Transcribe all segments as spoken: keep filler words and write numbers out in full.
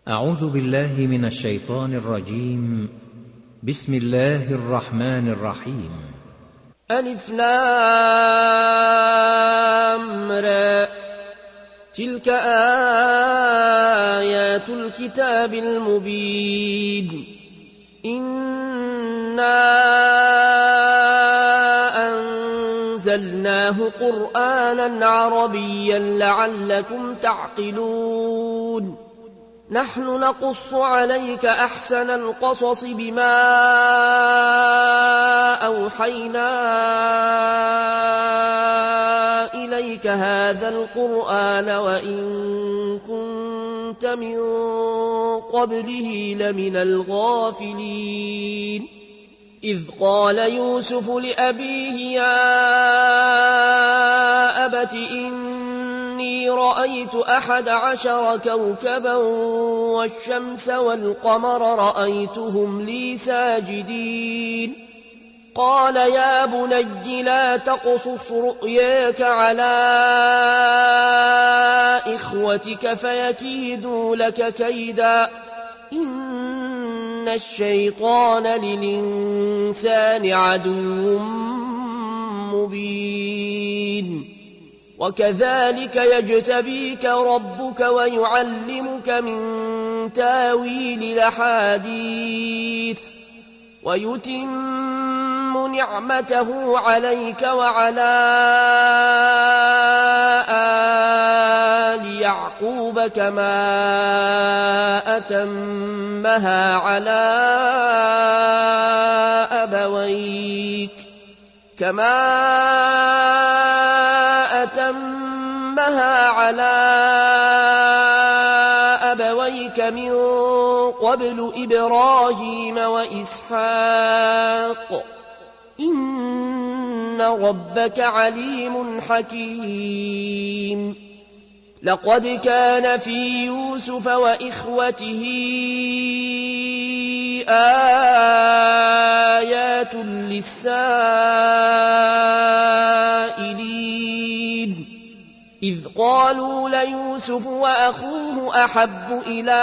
أعوذ بالله من الشيطان الرجيم. بسم الله الرحمن الرحيم. ألف لام را تلك آيات الكتاب المبين إنا أنزلناه قرآنا عربيا لعلكم تعقلون نحن نقص عليك أحسن القصص بما أوحينا إليك هذا القرآن وإن كنت من قبله لمن الغافلين إذ قال يوسف لأبيه يا أبت إني رأيت أحد عشر كوكبا والشمس والقمر رأيتهم لي ساجدين قال يا بني لا تقصص رؤياك على إخوتك فيكيدوا لك كيدا إن الشيطان للإنسان عدو مبين وكذلك يجتبيك ربك ويعلمك من تاويل الأحاديث ويتم نعمته عليك وعلى آل يعقوب كما أتمها على أبويك كما أتمها على أبويك من قبل إبراهيم وإسحاق إن ربك عليم حكيم لقد كان في يوسف وإخوته آيات للسائلين إذ قالوا ليوسف وأخوه أحب إلى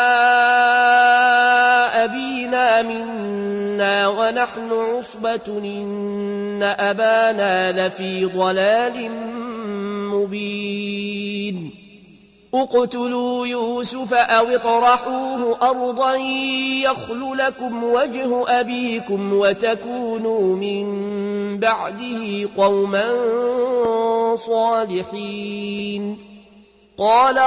أبينا منا ونحن عصبة إن أبانا لفي ضلال مبين اقتلوا يوسف أو اطرحوه أرضا يخل لكم وجه أبيكم وتكونوا من بعده قوما صالحين قال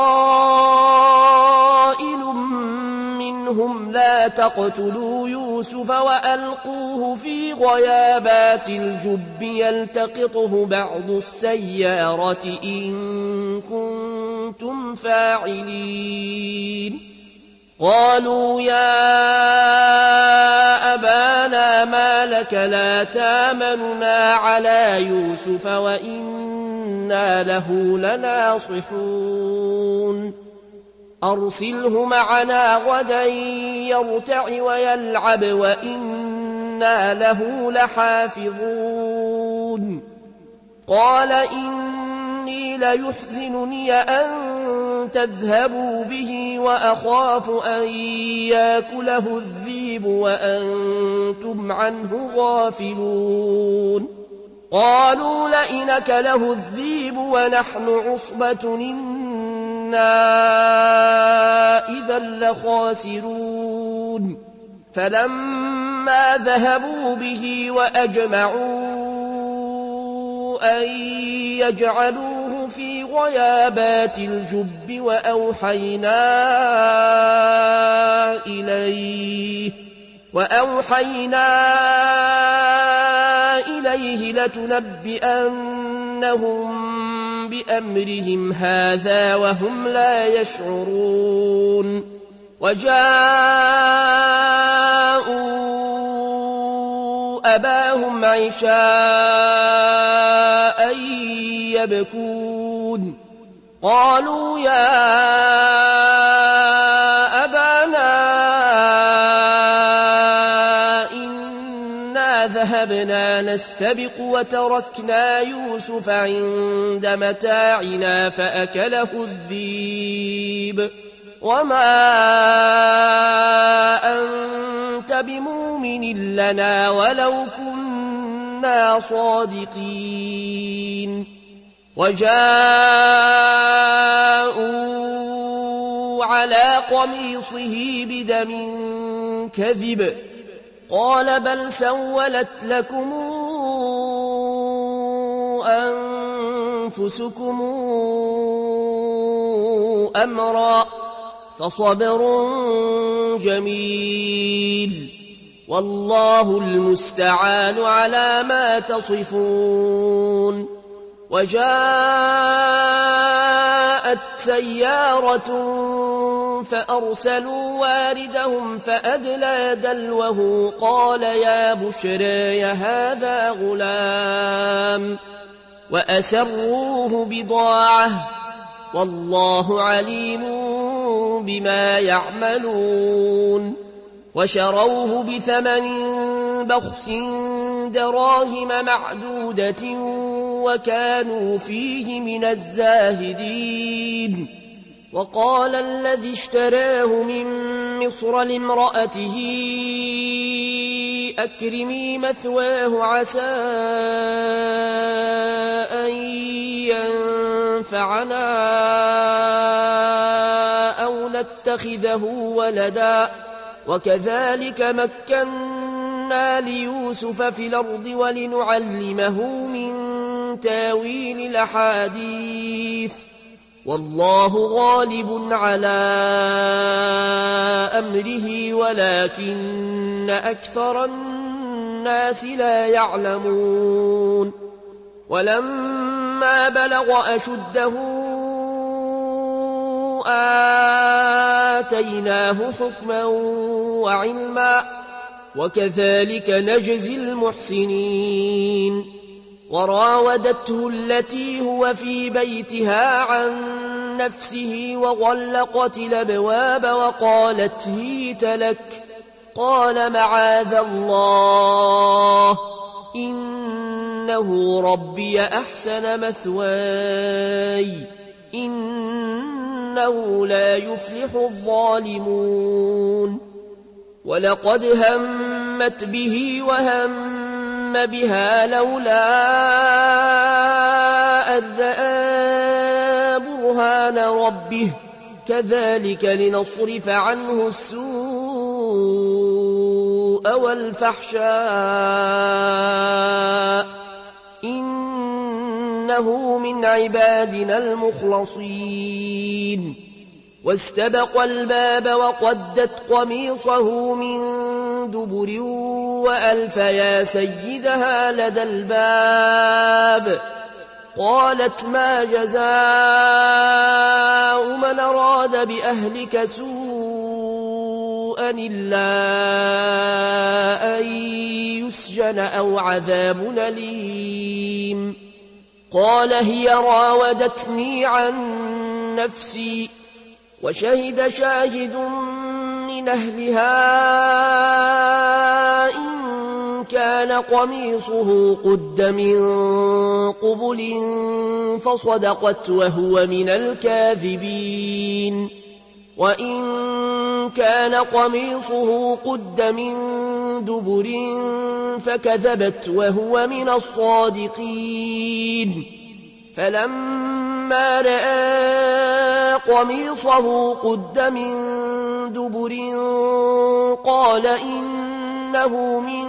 قائل منهم لا تقتلوا يوسف وألقوه في غيابات الجب يلتقطه بعض السيارة إن كنتم فاعلين قالوا يا أبانا ما لك لا تامننا على يوسف وإنا له لناصحون أرسله معنا غدا يرتع ويلعب وإنا له لحافظون قال إني ليحزنني أن تذهبوا به وأخاف أن يأكله الذئب وأنتم عنه غافلون قالوا لئن أكله الذئب ونحن عصبة إنا إذا لخاسرون فلما ذهبوا به وأجمعوا أن يجعلوه في غيابات الجب وأوحينا إليه وأوحينا إليه لتنبئنهم بأمرهم هذا وهم لا يشعرون وجاءوا أباهم عشاء يبكون قالوا يا أبانا إنا ذهبنا نستبق وتركنا يوسف عند متاعنا فأكله الذئب وما أنت بمؤمن لنا ولو كنا صادقين وجاءوا على قميصه بدم كذب قال بل سولت لكم أنفسكم أمرا فصبر جميل والله المستعان على ما تصفون وجاءت سيارة فأرسلوا واردهم فأدلى دلوه قال يا بشرى هذا غلام وأسروه بضاعة والله عليم بما يعملون وشروه بثمن بخس دراهم معدودة وكانوا فيه من الزاهدين وقال الذي اشتراه من مصر لامرأته أكرمي مثواه عسى أن ينفعنا أو نتخذه ولدا وكذلك مكنا ليوسف في الأرض ولنعلمه من تاويل الأحاديث والله غالب على أمره ولكن أكثر الناس لا يعلمون ولما بلغ أشده آتيناه حكما وعلما وكذلك نجزي المحسنين وراودته التي هو في بيتها عن نفسه وغلقت الأبواب وقالت هيت لك قال معاذ الله إنه ربي أحسن مثواي إنه لا يفلح الظالمون ولقد همت به وهم بها لولا أن رأى برهان ربه كذلك لنصرف عنه السوء والفحشاء إنه من عبادنا المخلصين واستبق الباب وقدت قميصه من دبر وألف يا سيدها لدى الباب قالت ما جزاء من أراد بأهلك سوءا إلا أن يسجن أو عذاب أليم قال هي راودتني عن نفسي وشهد شاهد من أهلها إن كان قميصه قد من قبل فصدقت وهو من الكاذبين وإن كان قميصه قد من دبر فكذبت وهو من الصادقين فلما رأى قميصه قد من دبر قال إنه من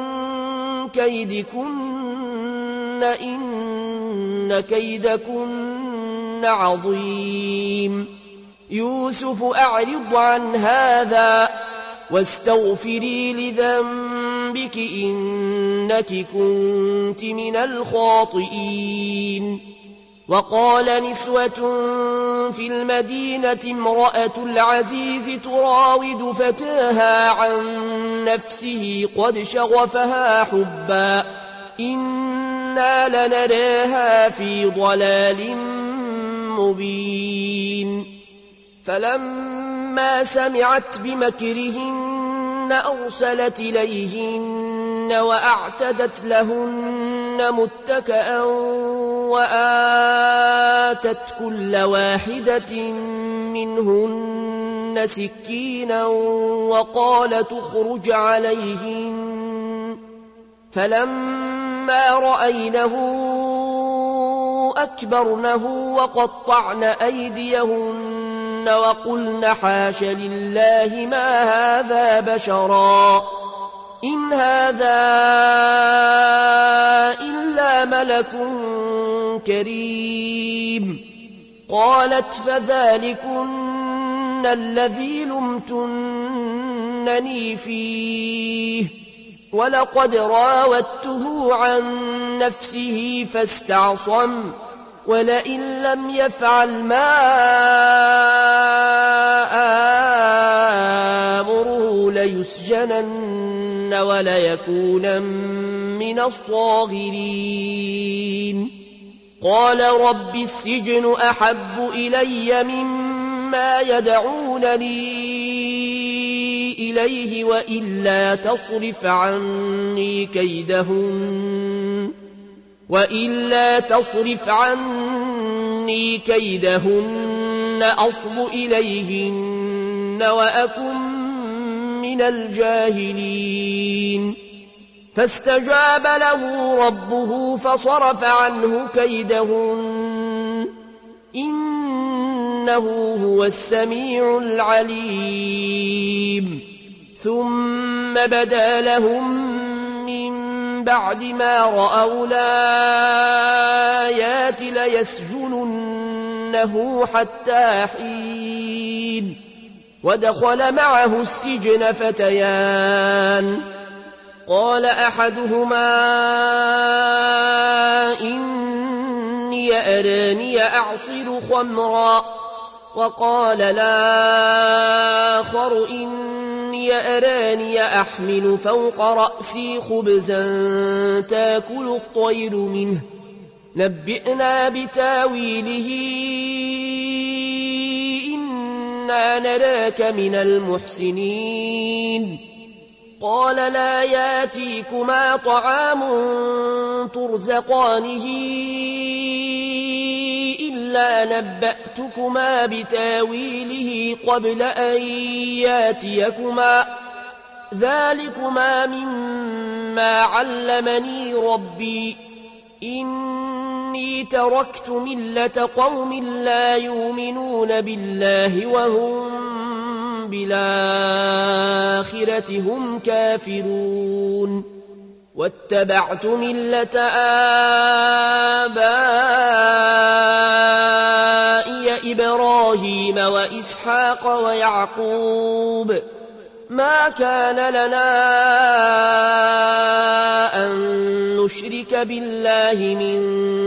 كيدكن إن كيدكن عظيم يوسف أعرض عن هذا واستغفري لذنبك إنك كنت من الخاطئين وقال نسوة في المدينة امرأة العزيز تراود فتاها عن نفسه قد شغفها حبا إنا لنراها في ضلال مبين فلما سمعت بمكرهن أرسلت إليهن وأعتدت لهن متكأ وآتت كل واحدة منهن سكينا وقال تخرج عليهن فلما رأينه أكبرنه وقطعن أيديهن وقلن حاش لله ما هذا بشرا إن هذا إلا ملك كريم. قالت فذلكن الذي لمتنني فيه ولقد راودته عن نفسه فاستعصم ولئن لم يفعل ما آمره ليسجنن وليكونن من الصاغرين. قال رب السجن أحب إلي مما يدعونني إليه وإلا تصرف عني كيدهن وإلا تصرف عني كيدهن أصب إليهن وأكن من الجاهلين. فاستجاب له ربه فصرف عنه كيدهن إنه هو السميع العليم. ثم بدا لهم من بعد ما رأوا الآيات ليسجننه حتى حين. ودخل معه السجن فتيان قال أحدهما إني أراني أعصر خمرا وقال الآخر إني أراني أحمل فوق رأسي خبزا تأكل الطير منه نبئنا بتاويله إنا نراك من المحسنين. قال لا ياتيكما طعام ترزقانه إلا نبأتكما بتاويله قبل أن ياتيكما ذلكما مما علمني ربي إني تركت ملة قوم لا يؤمنون بالله وهم بالآخرة هم كافرون واتبعت ملة آبائي إبراهيم وإسحاق ويعقوب ما كان لنا أن نشرك بالله من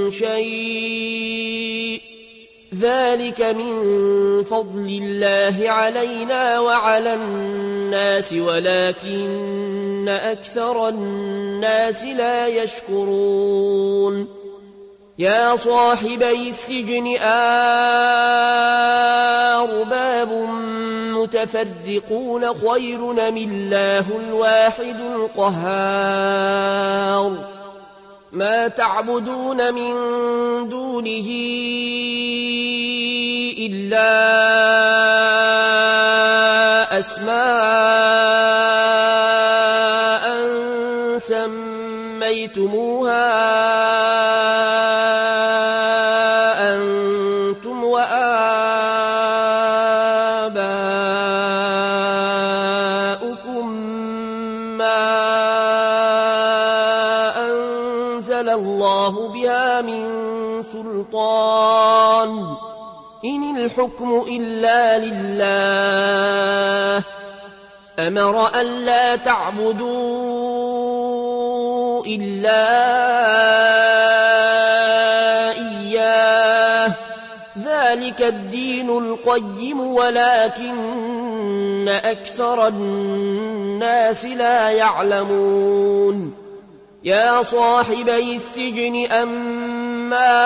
شيء ذلك من فضل الله علينا وعلى الناس ولكن أكثر الناس لا يشكرون. يا صاحبي السجن أرباب متفرقون خير أم الله الواحد القهار ما تعبدون من دونه إلا أسماء سميتموها أنتم وآباؤكم ما أنزل الله بها من سلطان إن الحكم إلا لله أمر ألا تعبدوا إلا إياه ذلك الدين القيم ولكن أكثر الناس لا يعلمون. يا صاحبي السجن أما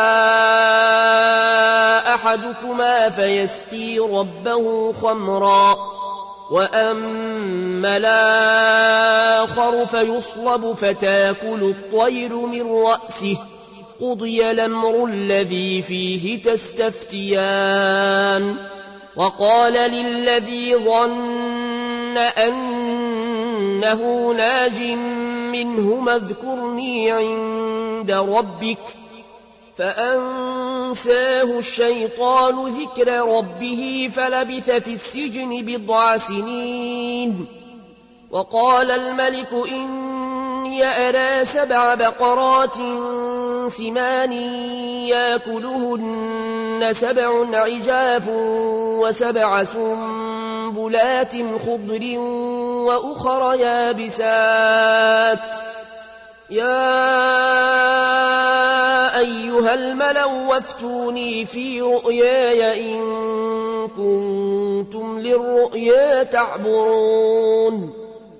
أحدكما فيسقي ربه خمرا وأما الآخر فيصلب فتاكل الطير من رأسه قضي الأمر الذي فيه تستفتيان وقال للذي ظن أنه ناج منهما اذكرني عند ربك فأنساه الشيطان ذكر ربه فلبث في السجن بضع سنين. وقال الملك إني أرى سبع بقرات سمان يأكلهن سبع عجاف وسبع سنبلات خضر وأخر يابسات يا أيها الملأ وافتوني في رؤياي إن كنتم للرؤيا تعبرون.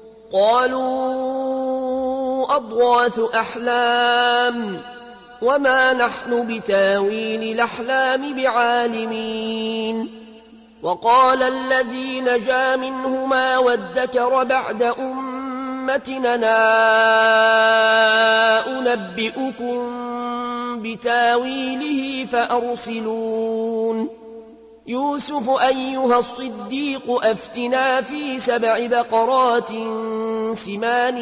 قالوا أضغاث أحلام وما نحن بتاويل الأحلام بعالمين. وقال الذي نجا منهما وادكر بعد أمتنا أنبئكم بتاويله فأرسلون. يوسف أيها الصديق أفتنا في سبع بقرات سمان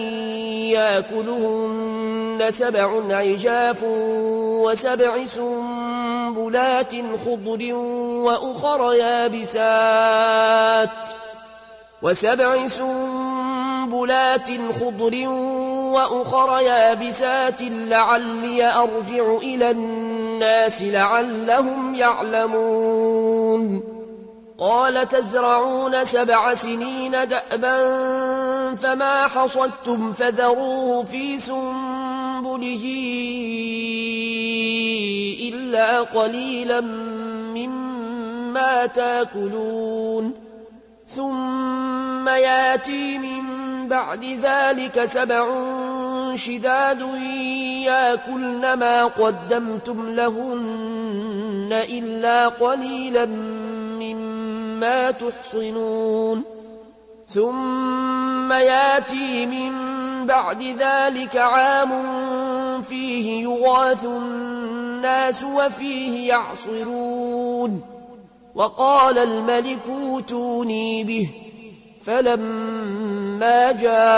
يأكلهن سبع عجاف وسبع سنبلات خضر وأخر يابسات وسبع سنبلات خضر وأخر يابسات لعلي أرجع إلى الناس لعلهم يعلمون. قال تزرعون سبع سنين دأبا فما حصدتم فذروه في سنبله إلا قليلا مما تاكلون. ثم ياتي من بعد ذلك سبع شداد يأكلن ما قدمتم لهن إلا قليلا مما تحصنون. ثم ياتي من بعد ذلك عام فيه يغاث الناس وفيه يعصرون. وقال الملك اوتوني به فلما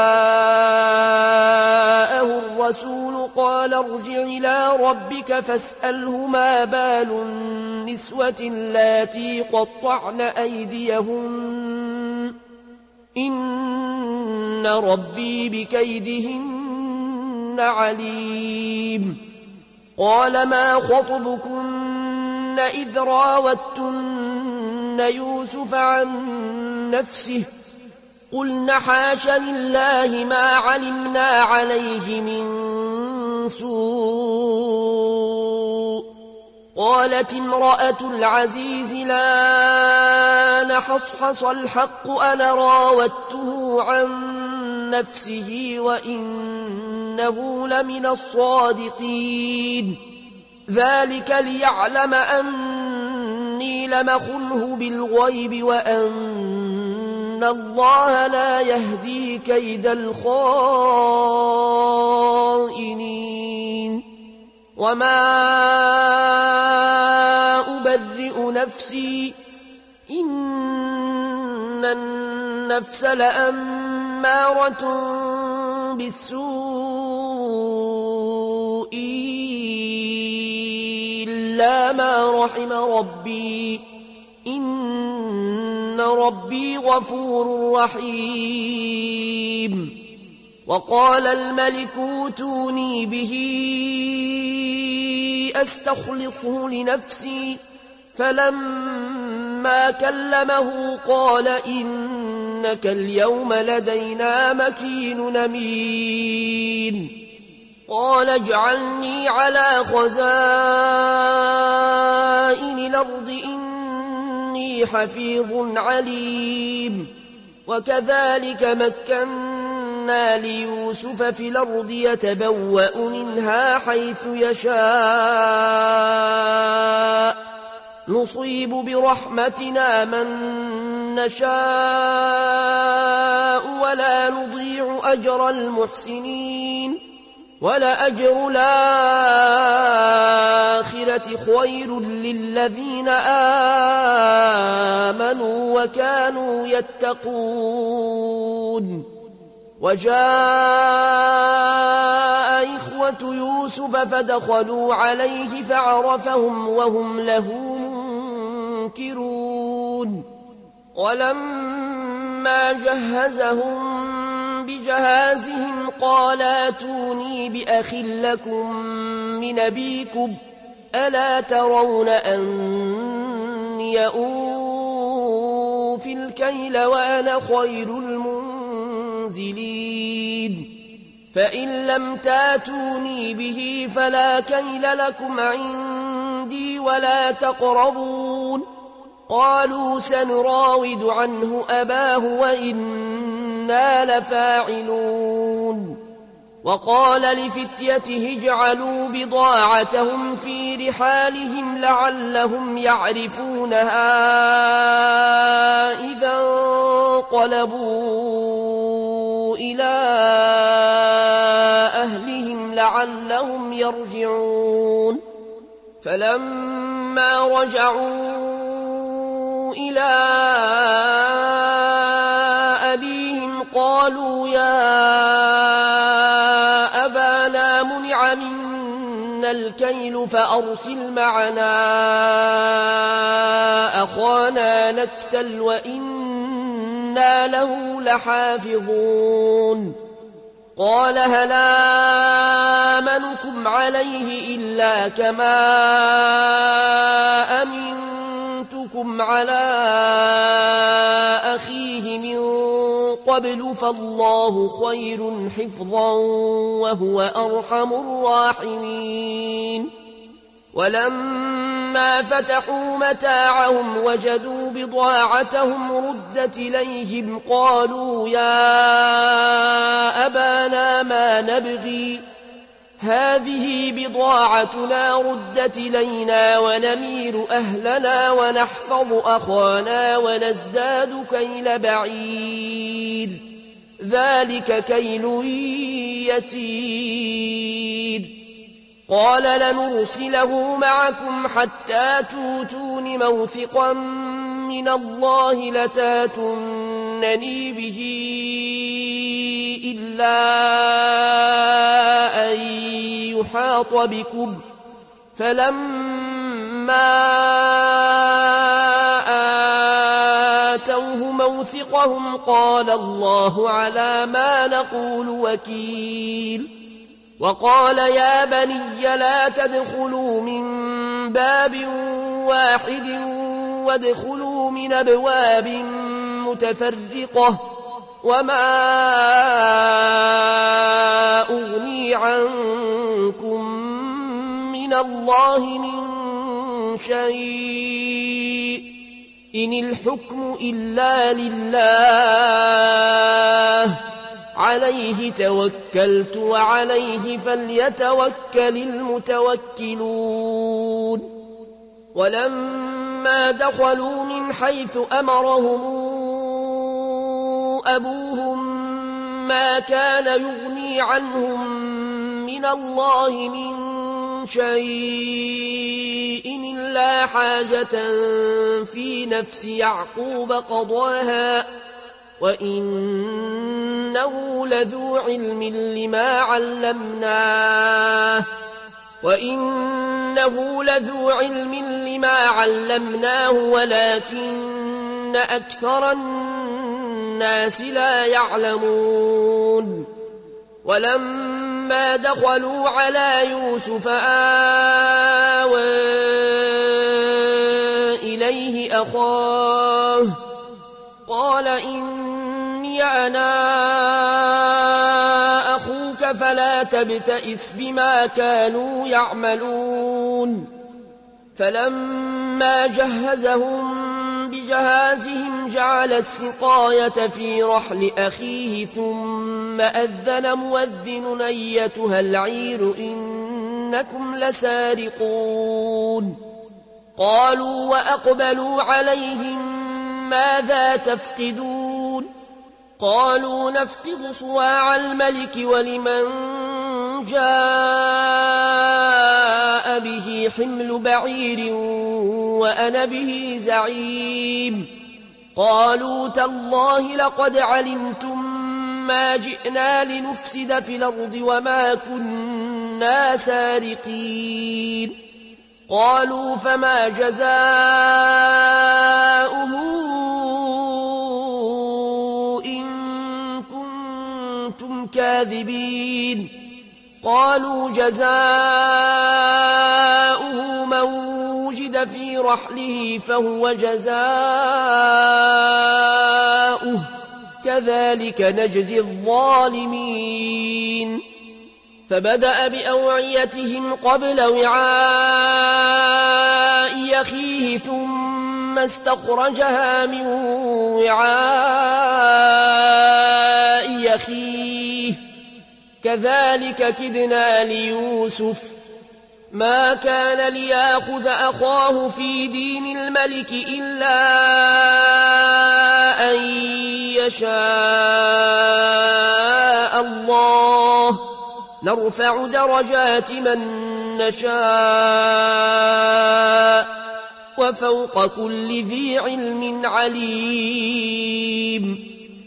جاءه الرسول قال ارجع إلى ربك فاسأله ما بال النسوة اللاتي قطعن أيديهن إن ربي بكيدهن عليم. قال ما خطبكن إذ راوتن يوسف عن نفسه قلنا حاش لله ما علمنا عليه من سوء. قالت امرأة العزيز لا نحصحص الحق أنا راودته عن نفسه وإنه لمن الصادقين. ذلك ليعلم أني لمخنه بالغيب وأن الله لا يهدي كيد الخائنين. وما أبرئ نفسي إن النفس لأمارة بالسوء إلا ما رحم ربي إن ربي غفور رحيم. وقال الملك اوتوني به أستخلصه لنفسي فلما كلمه قال إنك اليوم لدينا مكين أمين. قال اجعلني على خزائن الأرض إني حفيظ عليم. وكذلك مكنا ليوسف في الأرض يتبوأ منها حيث يشاء نصيب برحمتنا من نشاء ولا نضيع أجر المحسنين. ولأجر الآخرة خير للذين آمنوا وكانوا يتقون. وجاء إخوة يوسف فدخلوا عليه فعرفهم وهم له منكرون. ولما جهزهم بجهازهم قال ائتوني بأخ لكم من أبيكم ألا ترون أني أوفي الكيل وأنا خير المنزلين. فإن لم تاتوني به فلا كيل لكم عندي ولا تقربون. قالوا سنراود عنه أباه وإنا لفاعلون. وقال لفتيته اجعلوا بضاعتهم في رحالهم لعلهم يعرفونها إذا انقلبوا إلى أهلهم لعلهم يرجعون. فلما رجعوا إلى أبيهم قالوا يا أبانا منع منا الكيل فأرسل معنا أخانا نكتل وإنا له لحافظون. قال هل آمنكم عليه إلا كما أمنتكم على أخيه من قبل فالله خير حفظا وهو أرحم الراحمين. ولما فتحوا متاعهم وجدوا بضاعتهم ردت إليهم قالوا يا أبانا ما نبغي هذه بضاعتنا ردت إلينا ونمير أهلنا ونحفظ أخانا ونزداد كيل بعير ذلك كيل يسير. قال لنرسله معكم حتى توتون موثقا من الله لتاتونني به إلا أن يحاط بكم. فلما آتوه موثقهم قال الله على ما نقول وكيل. وقال يا بني لا تدخلوا من باب واحد وادخلوا من أبواب متفرقة وما أغني عنكم من الله من شيء إن الحكم إلا لله عليه توكلت وعليه فليتوكل المتوكلون. ولما دخلوا من حيث أمرهم أبوهم ما كان يغني عنهم من الله من شيء إلا حاجة في نفس يعقوب قضاها وإنه لذو علم لما علمناه وإنه لذو علم لما علمناه ولكن أكثر الناس لا يعلمون. ولما دخلوا على يوسف آوى إليه أخاه قال إني أنا أخوك فلا تبتئس بما كانوا يعملون. فلما جهزهم بجهازهم جعل السقاية في رحل أخيه ثم أذن مؤذن أيتها العير إنكم لسارقون. قالوا وأقبلوا عليهم ماذا تفقدون؟ قالوا نفقد صواع الملك ولمن جاء به حمل بعير وأنا به زعيم قالوا تالله لقد علمتم ما جئنا لنفسد في الأرض وما كنا سارقين قالوا فما جزاؤه إن كنتم كاذبين قالوا جزاؤه من وجد في رحله فهو جزاؤه كذلك نجزي الظالمين فبدأ بأوعيتهم قبل وعاء أخيه ثم استخرجها من وعاء أخيه كذلك كدنا ليوسف ما كان ليأخذ أخاه في دين الملك إلا أن يشاء الله نرفع درجات من نشاء وفوق كل ذي علم عليم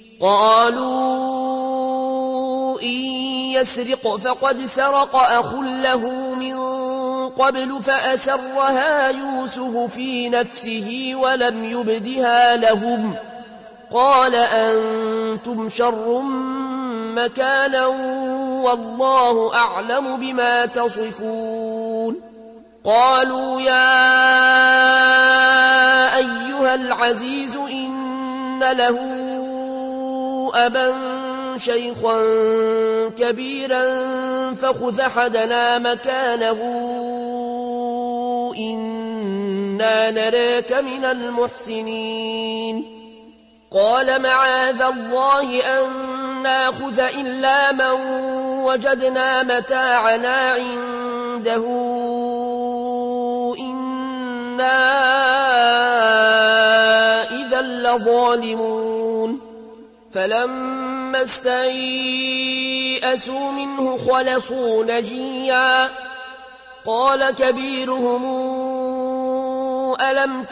قالوا إن يسرق فقد سرق أخ له من قبل فأسرها يوسف في نفسه ولم يبدها لهم قال أنتم شر مكانا والله أعلم بما تصفون قالوا يا أيها العزيز إن له أبا شيخا كبيرا فخذ أحدنا مكانه إنا نراك من المحسنين قال معاذ الله أن ناخذ إلا من وجدنا متاعنا عنده إنا إذا لظالمون فلما استيئسوا منه خلصوا نجيا قال كبيرهم ألم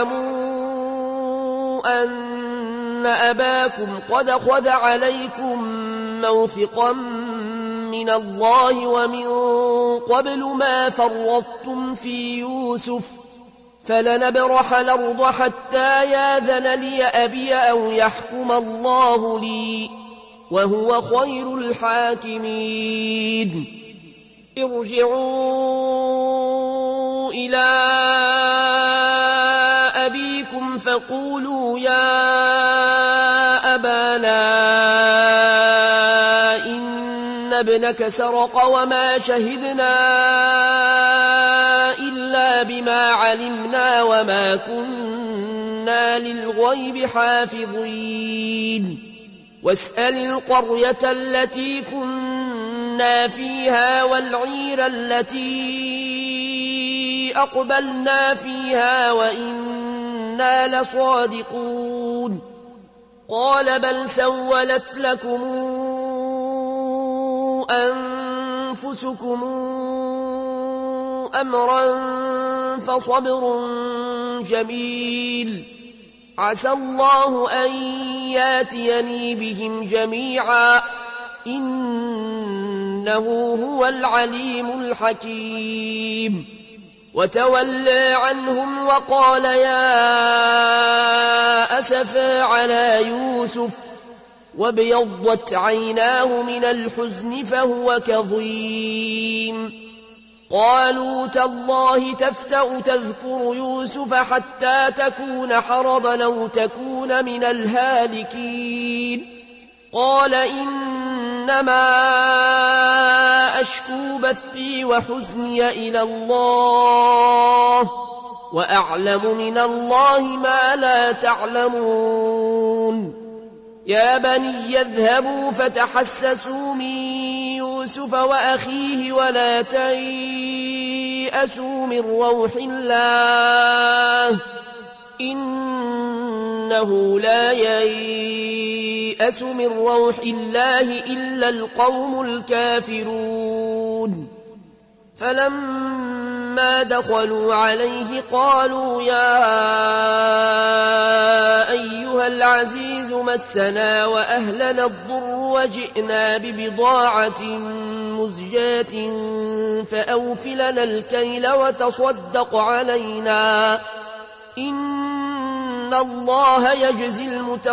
تعلموا أن أباكم قد خذ عليكم موثقا من الله ومن قبل ما فرطتم في يوسف فلنبرح الأرض حتى ياذن لي أبي أو يحكم الله لي وهو خير الحاكمين ارجعوا إلى أبيكم فقولوا يا أبانا إن ابنك سرق وما شهدنا إلا بما علمنا وما كنا للغيب حافظين واسأل القرية التي كنا فيها والعير التي أقبلنا فيها وإنا لصادقون قال بل سولت لكم أنفسكم أمرا فصبر جميل عسى الله أن ياتيني بهم جميعا إنه هو العليم الحكيم وتولى عنهم وقال يا أسفا على يوسف وابيضت عيناه من الحزن فهو كظيم قالوا تالله تفتأ تذكر يوسف حتى تكون حرضا أو تكون من الهالكين قال إنما أشكو بثي وحزني إلى الله وأعلم من الله ما لا تعلمون يا بني اذهبوا فتحسسوا من يوسف وأخيه ولا تيأسوا من روح الله إنه لا ييأس ييأس من روح الله إلا القوم الكافرون فلما دخلوا عليه قالوا يا أيها العزيز مسنا وأهلنا الضر وجئنا ببضاعة مزجاة فأوف لنا الكيل وتصدق علينا إن الله يجزي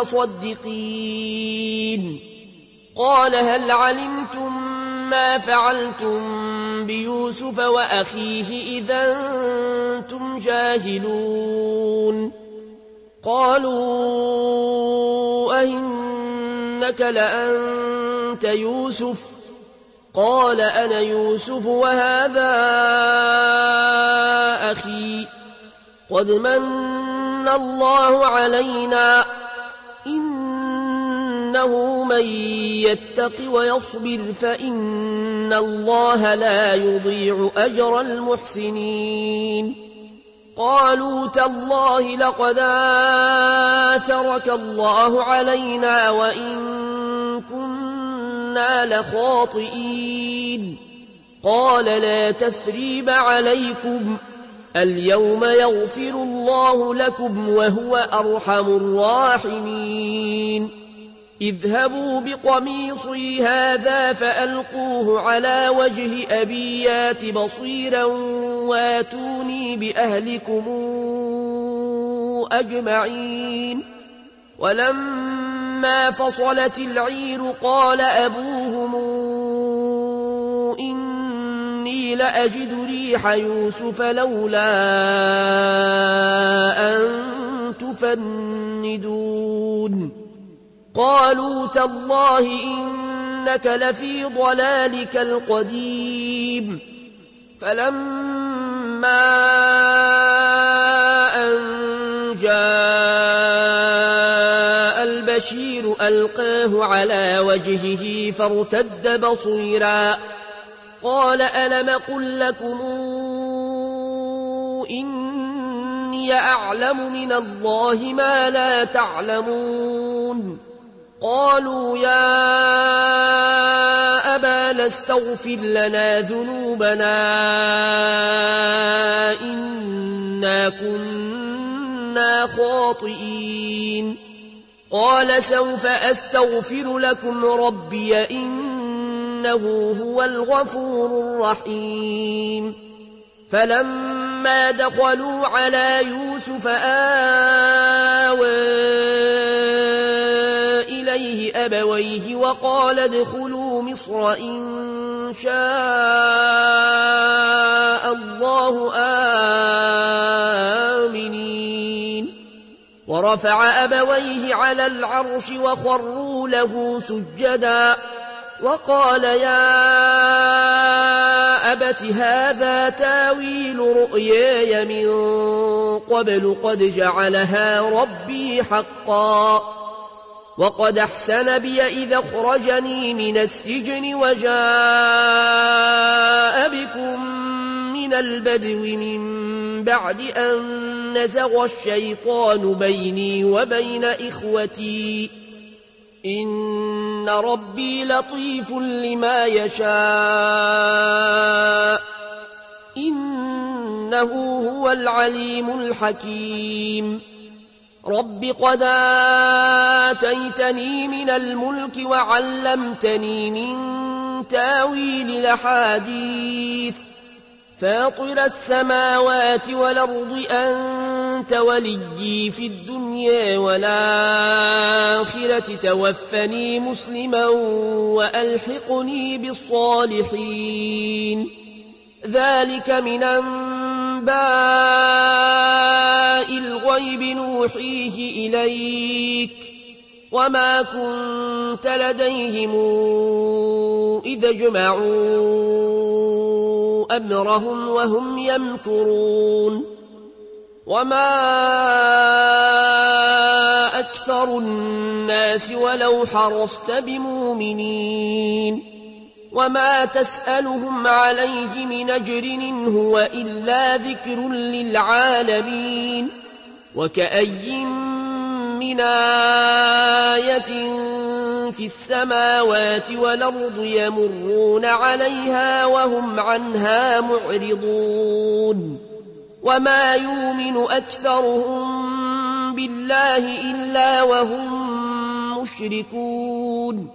المتصدقين قال هل علمتم ما فعلتم بيوسف وأخيه إذا أنتم جاهلون قالوا أئنك لأنت يوسف قال أنا يوسف وهذا أخي قد من الله علينا إنه من يتق ويصبر فإن الله لا يضيع أجر المحسنين قالوا تالله لقد آثرك الله علينا وإن كنا لخاطئين قال لا تثريب عليكم اليوم يغفر الله لكم وهو أرحم الراحمين اذهبوا بقميصي هذا فألقوه على وجه أبي يات بصيرا واتوني بأهلكم أجمعين ولما فصلت العير قال أبوهم إني لأجد ريح يوسف لولا أن تفندون قالوا تالله إنك لفي ضلالك القديم فلما أن جاء البشير ألقاه على وجهه فارتد بصيرا قال ألم قل لكم إني أعلم من الله ما لا تعلمون قالوا يا أبانا استغفر لنا ذنوبنا إنا كنا خاطئين قال سوف أستغفر لكم ربي إنه هو الغفور الرحيم فلما دخلوا على يوسف آوى إليه أبويه وقال ادخلوا مصر إن شاء الله آمنين ورفع أبويه على العرش وخروا له سجدا وقال يا أبت هذا تاويل رؤياي من قبل قد جعلها ربي حقا وقد أحسن بي إذا أخرجني من السجن وجاء بكم من البدو من بعد أن نزغ الشيطان بيني وبين إخوتي إن ربي لطيف لما يشاء إنه هو العليم الحكيم رب قد آتيتني من الملك وعلمتني من تاويل الأحاديث فاطر السماوات والأرض أنت وليي في الدنيا والآخرة توفني مسلما وألحقني بالصالحين ذلك من أنباء الغيب نوحيه إليك وما كنت لديهم إذا جمعوا أمرهم وهم يمكرون وما أكثر الناس ولو حرصت بمؤمنين وما تسألهم عليه من أجر إن هو إلا ذكر للعالمين وكأي من آية في السماوات والأرض يمرون عليها وهم عنها معرضون وما يؤمن أكثرهم بالله إلا وهم مشركون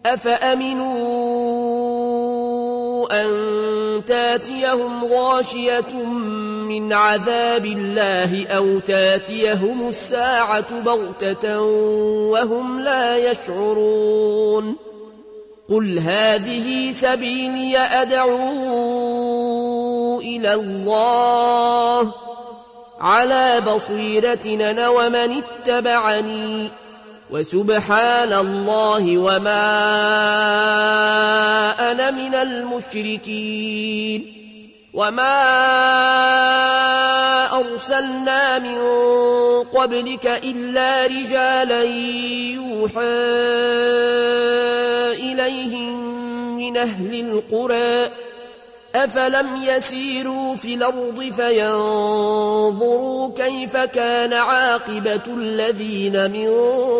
أفأمنوا أن تاتيهم غاشية من عذاب الله أو تاتيهم الساعة بغتة وهم لا يشعرون قل هذه سبيلي أدعو إلى الله على بصيرة أنا ومن اتبعني وسبحان الله وما أنا من المشركين وما أرسلنا من قبلك إلا رجالا يوحى إليهم من أهل القرى أفلم يسيروا في الأرض فينظروا كيف كان عاقبة الذين من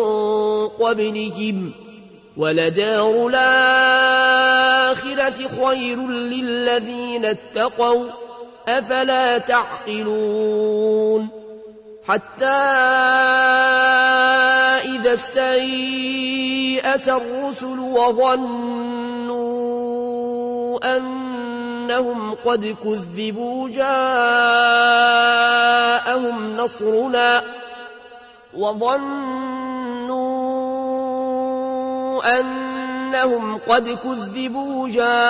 قبلهم ولدار الآخرة خير للذين اتقوا أفلا تعقلون حتى إذا استيأس الرسل وظنوا أنهم قد كذبوا جاءهم نصرنا وظنوا أنهم قد كذبوا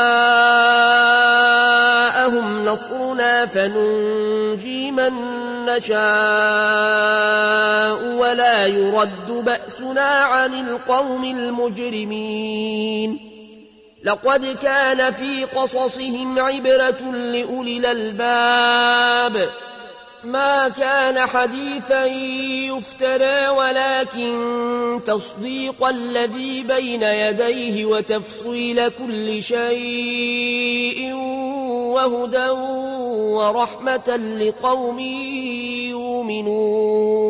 جاءهم نصرنا فننجي من نشاء ولا يرد بأسنا عن القوم المجرمين لقد كان في قصصهم عبرة لأولي الألباب ما كان حديثا يفترى ولكن تصديق الذي بين يديه وتفصيل كل شيء وهدى ورحمة لقوم يؤمنون